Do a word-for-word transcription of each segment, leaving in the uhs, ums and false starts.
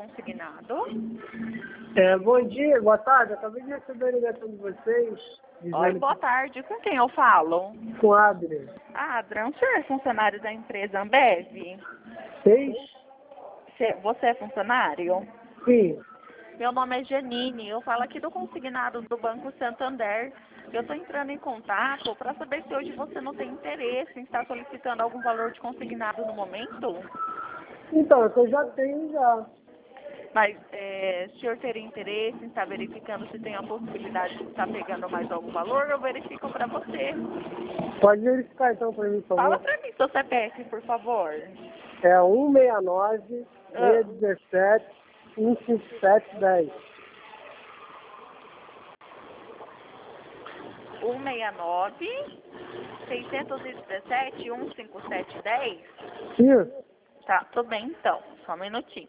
consignado. É, bom dia, boa tarde. Eu acabei de receber a ligação de vocês. Oi, boa tarde. Com quem eu falo? Com o Adri. Ah, Adriano, o senhor é funcionário da empresa Ambev? Seis? Cê- Você é funcionário? Sim. Meu nome é Janine, eu falo aqui do consignado do Banco Santander. Eu estou entrando em contato para saber se hoje você não tem interesse em estar solicitando algum valor de consignado no momento. Então, eu já tenho já. Mas é, o senhor teria interesse em estar verificando se tem a possibilidade de estar pegando mais algum valor? Eu verifico para você. Pode verificar então para mim, por Fala favor. para mim seu C P F, por favor. É um seis nove, Ah. seis um sete, um cinco sete, dez. um seis nove, seis um sete, um cinco sete, dez. Isso. Tá, tudo bem então. Só um minutinho.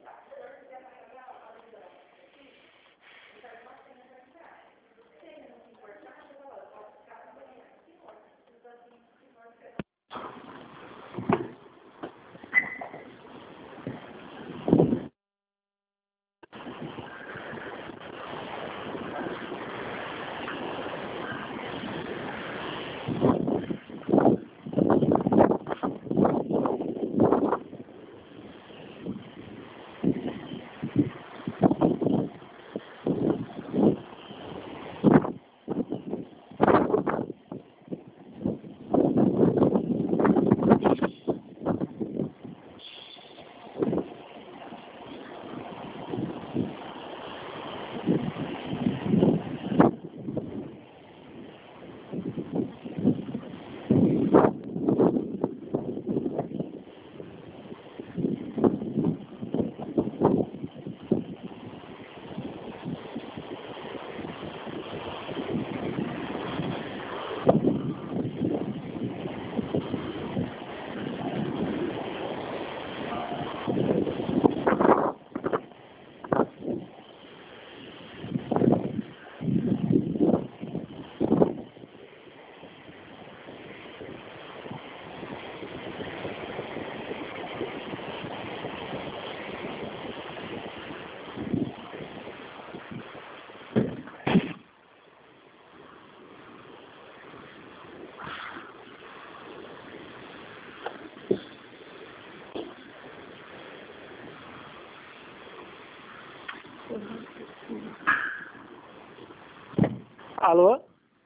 Alô?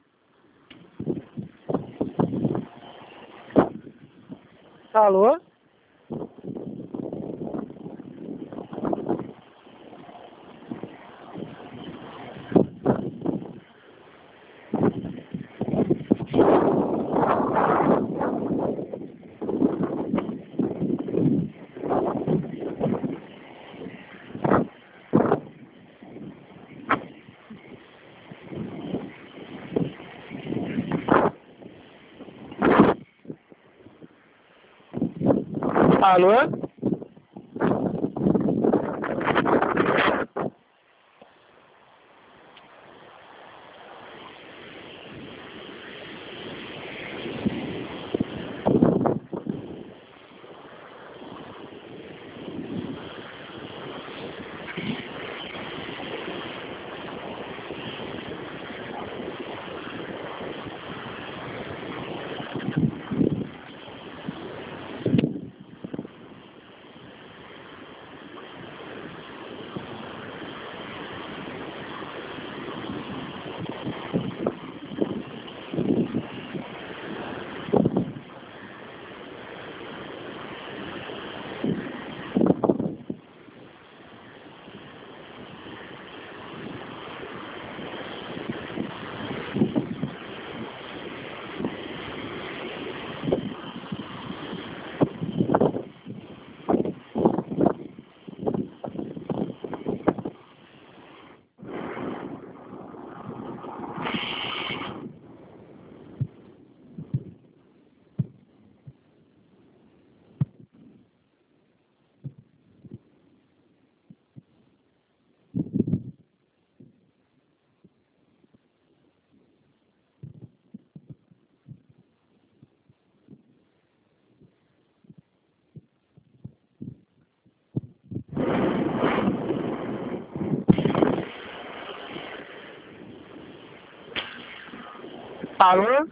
Alô? Alô? Alô?